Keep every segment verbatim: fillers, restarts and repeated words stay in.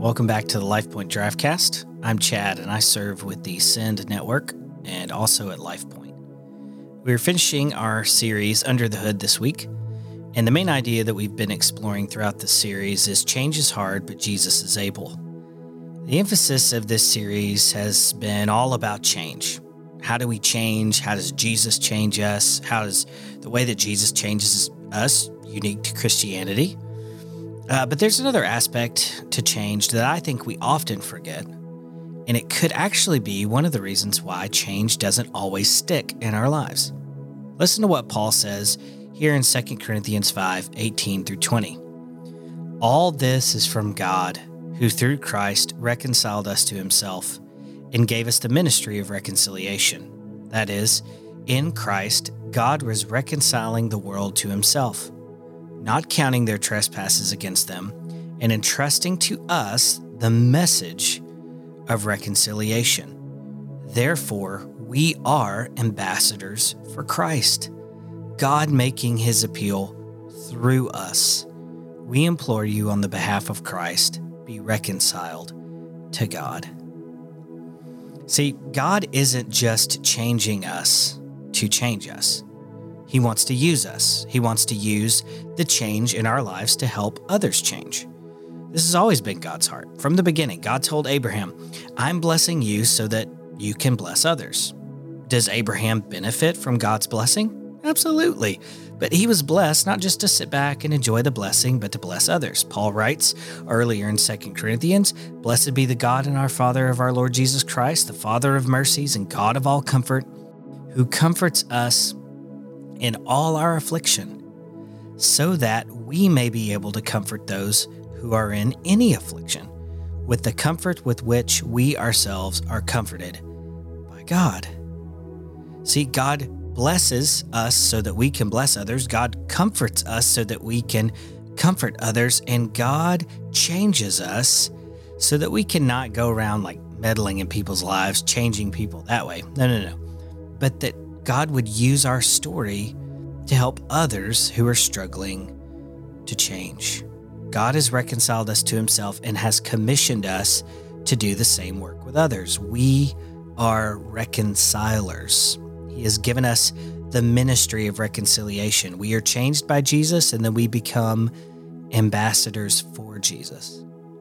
Welcome back to the LifePoint Drivecast. I'm Chad, and I serve with the Send Network and also at LifePoint. We're finishing our series Under the Hood this week, and the main idea that we've been exploring throughout the series is change is hard, but Jesus is able. The emphasis of this series has been all about change. How do we change? How does Jesus change us? How does the way that Jesus changes us unique to Christianity? Uh, but there's another aspect to change that I think we often forget, and it could actually be one of the reasons why change doesn't always stick in our lives. Listen to what Paul says here in Second Corinthians five, eighteen through twenty. All this is from God, who through Christ reconciled us to himself and gave us the ministry of reconciliation. That is, in Christ, God was reconciling the world to himself, not counting their trespasses against them, and entrusting to us the message of reconciliation. Therefore, we are ambassadors for Christ, God making his appeal through us. We implore you on the behalf of Christ, be reconciled to God. See, God isn't just changing us to change us. He wants to use us. He wants to use the change in our lives to help others change. This has always been God's heart. From the beginning, God told Abraham, I'm blessing you so that you can bless others. Does Abraham benefit from God's blessing? Absolutely. But he was blessed not just to sit back and enjoy the blessing, but to bless others. Paul writes earlier in Second Corinthians, Blessed be the God and our Father of our Lord Jesus Christ, the Father of mercies and God of all comfort, who comforts us in all our affliction, so that we may be able to comfort those who are in any affliction, with the comfort with which we ourselves are comforted by God. See, God blesses us so that we can bless others. God comforts us so that we can comfort others, and God changes us so that we cannot go around like meddling in people's lives, changing people that way. No, no, no. But that God would use our story to help others who are struggling to change. God has reconciled us to himself and has commissioned us to do the same work with others. We are reconcilers. He has given us the ministry of reconciliation. We are changed by Jesus, and then we become ambassadors for Jesus.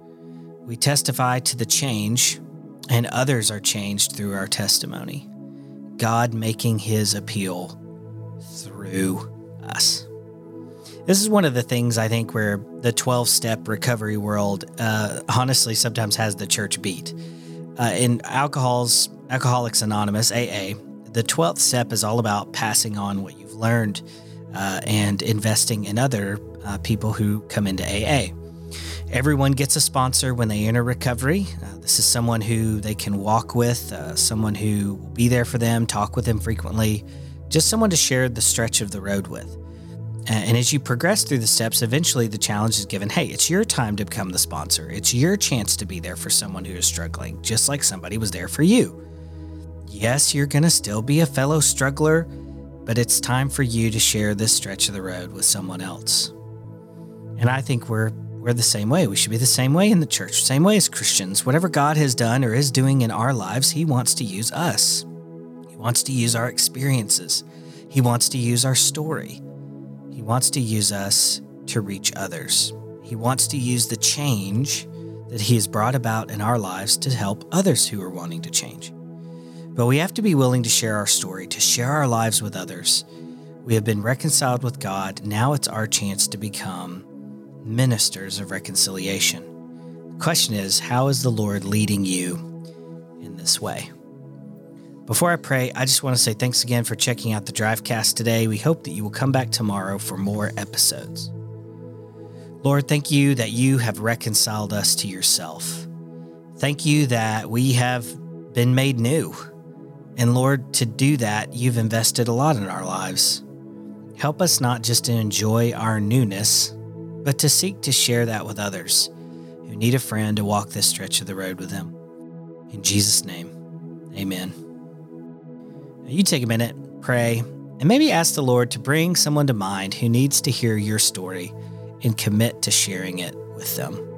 We testify to the change, and others are changed through our testimony. God making his appeal through us. This is one of the things I think where the twelve-step recovery world uh, honestly sometimes has the church beat. Uh, in Alcohol's, Alcoholics Anonymous, A A, the twelfth step is all about passing on what you've learned uh, and investing in other uh, people who come into A A. Everyone gets a sponsor when they enter recovery. Uh, this is someone who they can walk with, uh, someone who will be there for them, talk with them frequently, just someone to share the stretch of the road with. Uh, and as you progress through the steps, eventually the challenge is given, hey, it's your time to become the sponsor. It's your chance to be there for someone who is struggling, just like somebody was there for you. Yes, you're going to still be a fellow struggler, but it's time for you to share this stretch of the road with someone else. And I think we're We're the same way. We should be the same way in the church, same way as Christians. Whatever God has done or is doing in our lives, he wants to use us. He wants to use our experiences. He wants to use our story. He wants to use us to reach others. He wants to use the change that he has brought about in our lives to help others who are wanting to change. But we have to be willing to share our story, to share our lives with others. We have been reconciled with God. Now it's our chance to become ministers of reconciliation. The question is, how is the Lord leading you in this way? Before I pray, I just want to say thanks again for checking out the Drivecast today. We hope that you will come back tomorrow for more episodes. Lord, thank you that you have reconciled us to yourself. Thank you that we have been made new. And Lord, to do that, you've invested a lot in our lives. Help us not just to enjoy our newness, but to seek to share that with others who need a friend to walk this stretch of the road with them. In Jesus' name, amen. Now you take a minute, pray, and maybe ask the Lord to bring someone to mind who needs to hear your story and commit to sharing it with them.